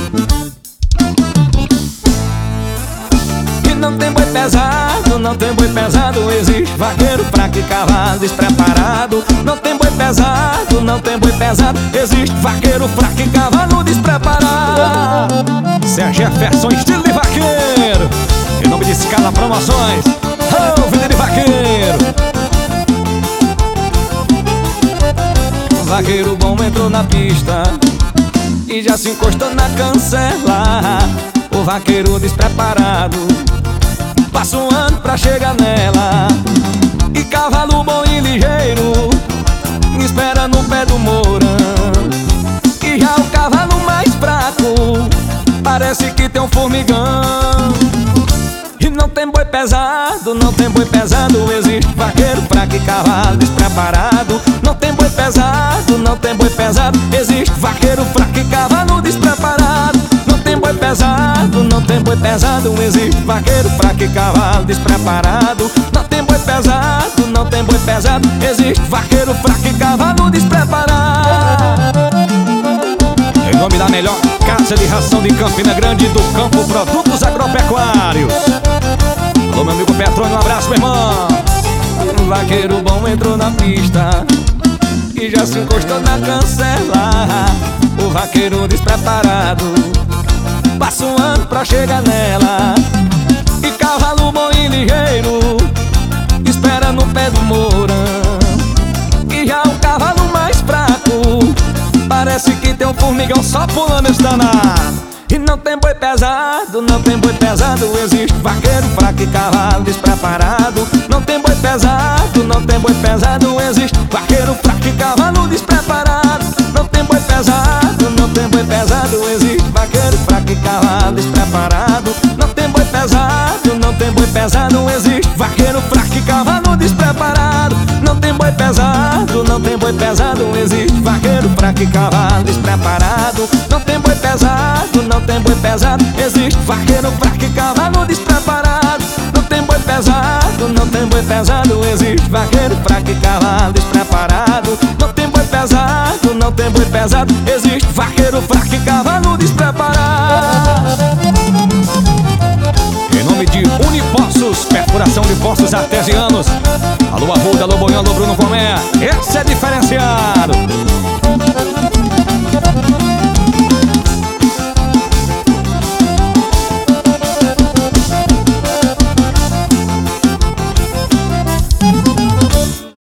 E não tem boi pesado, não tem boi pesado. Existe vaqueiro, fraco e cavalo despreparado. Não tem boi pesado, não tem boi pesado. Existe vaqueiro, fraco e cavalo despreparado. Isso é Jefferson, estilo de vaqueiro, em nome de Scala Promoções. Oh, vida de vaqueiro. O vaqueiro bom entrou na pista e já se encostou na cancela. O vaqueiro despreparado passa um ano pra chegar nela. E cavalo bom e ligeiro espera no pé do mourão. E já o cavalo mais fraco parece que tem um formigão. E não tem boi pesado, não tem boi pesado. Existe vaqueiro, fraco e cavalo despreparado. Não tem boi pesado, não tem boi pesado. Existe vaqueiro, fraco e cavalo despreparado. Não tem boi pesado, não tem boi pesado. Existe vaqueiro, fraco e cavalo despreparado. Não tem boi pesado, não tem boi pesado. Existe vaqueiro, fraco e cavalo despreparado. Em nome da melhor casa de ração de Campina Grande, do Campo Produtos Agropecuários. Alô, meu amigo Petrônio, um abraço, meu irmão. O vaqueiro bom entrou na pista e já se encostou na cancela. O vaqueiro despreparado passa um ano pra chegar nela. E cavalo bom e ligeiro espera no pé do mourão. E já o cavalo mais fraco parece que tem um formigão só pulando esse danado. E não tem boi pesado, não tem boi pesado. Existe vaqueiro, fraco e cavalo despreparado. Não tem boi pesado, não tem boi pesado. Existe vaqueiro, fraco e cavalo despreparado. Não tem boi pesado, não tem boi pesado. Existe vaqueiro, fraco e cavalo despreparado. Não tem boi pesado, não tem boi pesado. Existe vaqueiro, fraco e cavalo despreparado. Não tem boi pesado, não tem boi pesado. Existe vaqueiro, fraco e cavalo despreparado. Não tem boi pesado, não tem boi pesado. Existe vaqueiro, fraco e cavalo despreparado. Não tem boi pesado, não tem boi pesado. Existe vaqueiro, fraco e cavalo despreparado. Não tem boi pesado, não tem boi pesado. Existe vaqueiro, fraco e cavalo despreparado. Em nome de Unipostos, perfuração de poços artesianos. Alô Arruda, alô Boião, alô Bruno Comé. Essa é a diferença.